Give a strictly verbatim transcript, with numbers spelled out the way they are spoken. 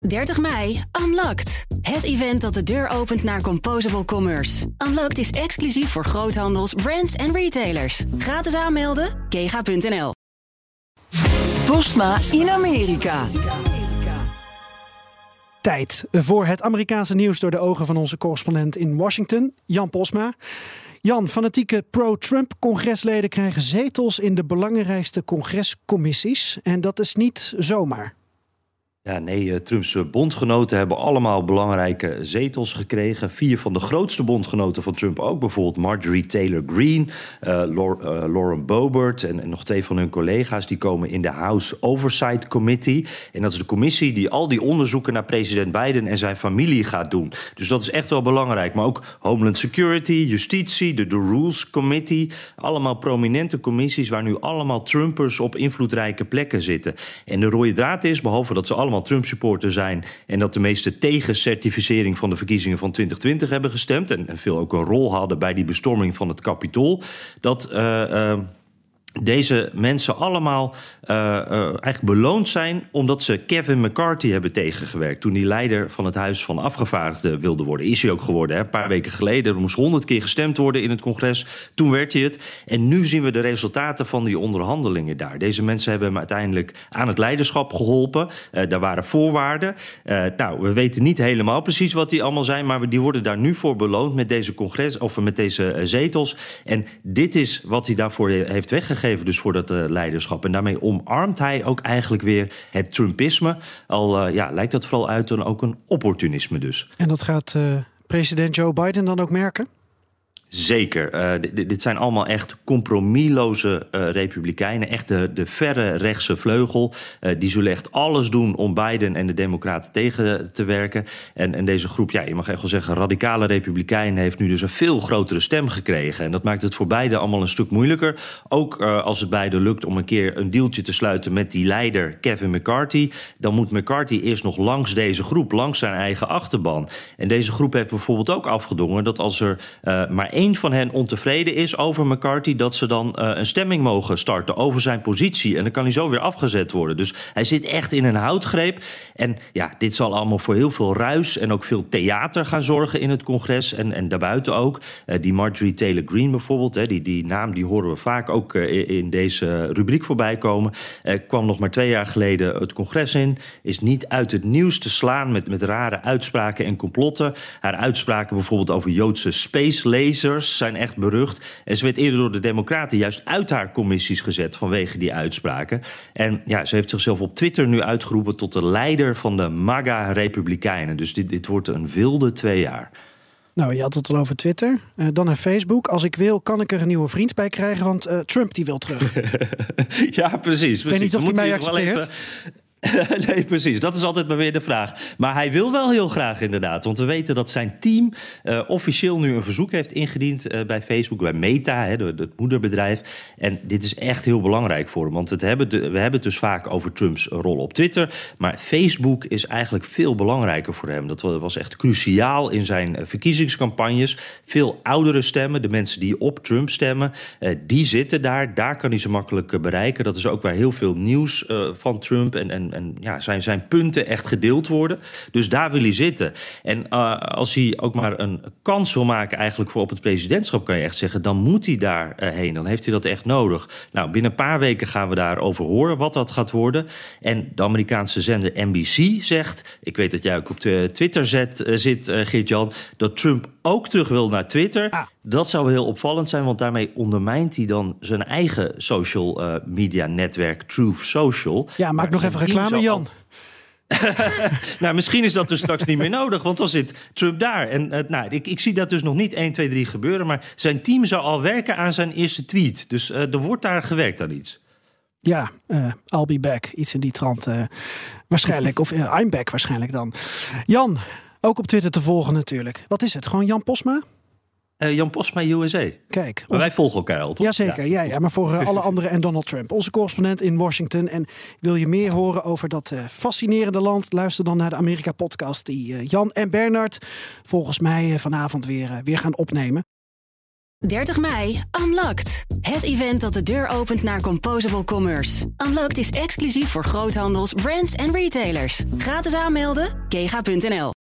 dertig mei, Unlocked. Het event dat de deur opent naar Composable Commerce. Unlocked is exclusief voor groothandels, brands en retailers. Gratis aanmelden, kega punt n l. Postma in Amerika. Tijd voor het Amerikaanse nieuws door de ogen van onze correspondent in Washington, Jan Postma. Jan, fanatieke pro-Trump-congresleden krijgen zetels in de belangrijkste congrescommissies. En dat is niet zomaar. Ja, nee, Trumps bondgenoten hebben allemaal belangrijke zetels gekregen. Vier van de grootste bondgenoten van Trump ook. Bijvoorbeeld Marjorie Taylor Greene, uh, Lauren Boebert en, en nog twee van hun collega's. Die komen in de House Oversight Committee. En dat is de commissie die al die onderzoeken naar president Biden en zijn familie gaat doen. Dus dat is echt wel belangrijk. Maar ook Homeland Security, Justitie, de, de Rules Committee. Allemaal prominente commissies waar nu allemaal Trumpers op invloedrijke plekken zitten. En de rode draad is, behalve dat ze allemaal Trump-supporter zijn en dat de meeste tegen certificering van de verkiezingen van twintig twintig hebben gestemd en, en veel ook een rol hadden bij die bestorming van het Capitool, dat uh, uh, deze mensen allemaal uh, uh, eigenlijk beloond zijn omdat ze Kevin McCarthy hebben tegengewerkt toen die leider van het Huis van Afgevaardigden wilde worden. Is hij ook geworden, hè? Een paar weken geleden. Er moest honderd keer gestemd worden in het congres. Toen werd hij het. En nu zien we de resultaten van die onderhandelingen daar. Deze mensen hebben hem uiteindelijk aan het leiderschap geholpen. Uh, daar waren voorwaarden. Uh, nou, we weten niet helemaal precies wat die allemaal zijn, maar die worden daar nu voor beloond met deze congres of met deze uh, zetels. En dit is wat hij daarvoor heeft weggegeven. Dus voor dat uh, leiderschap. En daarmee omarmt hij ook eigenlijk weer het Trumpisme. Al uh, ja, lijkt dat vooral uit dan ook een opportunisme dus. En dat gaat uh, president Joe Biden dan ook merken? Zeker. Uh, dit, dit zijn allemaal echt compromisloze uh, republikeinen. Echt de, de verre rechtse vleugel. Uh, die zullen echt alles doen om Biden en de democraten tegen te werken. En, en deze groep, ja, je mag echt wel zeggen, radicale republikeinen heeft nu dus een veel grotere stem gekregen. En dat maakt het voor beiden allemaal een stuk moeilijker. Ook uh, als het beiden lukt om een keer een dealtje te sluiten met die leider Kevin McCarthy. Dan moet McCarthy eerst nog langs deze groep, langs zijn eigen achterban. En deze groep heeft bijvoorbeeld ook afgedongen dat als er uh, maar één van hen ontevreden is over McCarthy, dat ze dan uh, een stemming mogen starten over zijn positie. En dan kan hij zo weer afgezet worden. Dus hij zit echt in een houtgreep. En ja, dit zal allemaal voor heel veel ruis en ook veel theater gaan zorgen in het congres en, en daarbuiten ook. Uh, die Marjorie Taylor Greene bijvoorbeeld, hè, die, die naam die horen we vaak ook uh, in deze rubriek voorbij komen. Uh, kwam nog maar twee jaar geleden het congres in. Is niet uit het nieuws te slaan met, met rare uitspraken en complotten. Haar uitspraken bijvoorbeeld over Joodse space lasers zijn echt berucht. En ze werd eerder door de Democraten juist uit haar commissies gezet vanwege die uitspraken. En ja, ze heeft zichzelf op Twitter nu uitgeroepen tot de leider van de MAGA-republikeinen. Dus dit, dit wordt een wilde twee jaar. Nou, je had het al over Twitter. Uh, dan naar Facebook. Als ik wil, kan ik er een nieuwe vriend bij krijgen, want uh, Trump die wil terug. Ja, precies. precies. Ik weet niet of hij mij accepteert. Nee, precies. Dat is altijd maar weer de vraag. Maar hij wil wel heel graag inderdaad. Want we weten dat zijn team uh, officieel nu een verzoek heeft ingediend uh, bij Facebook, bij Meta, hè, de, het moederbedrijf. En dit is echt heel belangrijk voor hem. Want het hebben de, we hebben het dus vaak over Trumps rol op Twitter. Maar Facebook is eigenlijk veel belangrijker voor hem. Dat was echt cruciaal in zijn verkiezingscampagnes. Veel oudere stemmen, de mensen die op Trump stemmen, uh, die zitten daar. Daar kan hij ze makkelijk uh, bereiken. Dat is ook waar heel veel nieuws uh, van Trump en, en En ja, zijn, zijn punten echt gedeeld worden. Dus daar wil hij zitten. En uh, als hij ook maar een kans wil maken eigenlijk voor op het presidentschap, kan je echt zeggen, dan moet hij daar uh, heen. Dan heeft hij dat echt nodig. Nou, binnen een paar weken gaan we daarover horen wat dat gaat worden. En de Amerikaanse zender N B C zegt, ik weet dat jij ook op de Twitter zet, uh, zit, uh, Geert-Jan, dat Trump ook terug wil naar Twitter. Ah. Dat zou heel opvallend zijn, want daarmee ondermijnt hij dan zijn eigen social uh, media netwerk Truth Social. Ja, maak nog even reclame, Jan. Nou, misschien is dat dus straks niet meer nodig, want dan zit Trump daar. En uh, nou, ik, ik zie dat dus nog niet één, twee, drie gebeuren, maar zijn team zou al werken aan zijn eerste tweet. Dus uh, er wordt daar gewerkt aan iets. Ja, uh, I'll be back. Iets in die trant uh, waarschijnlijk. Of uh, I'm back waarschijnlijk dan. Jan, ook op Twitter te volgen natuurlijk. Wat is het? Gewoon Jan Postma? Uh, Jan Postma, U S A. Kijk. Maar wij volgen elkaar al, toch? Jazeker, ja. Ja, ja, maar voor uh, alle anderen en Donald Trump. Onze correspondent in Washington. En wil je meer horen over dat uh, fascinerende land? Luister dan naar de Amerika-podcast die uh, Jan en Bernard volgens mij uh, vanavond weer, uh, weer gaan opnemen. dertig mei, Unlocked. Het event dat de deur opent naar Composable Commerce. Unlocked is exclusief voor groothandels, brands en retailers. Gratis aanmelden, kega punt n l.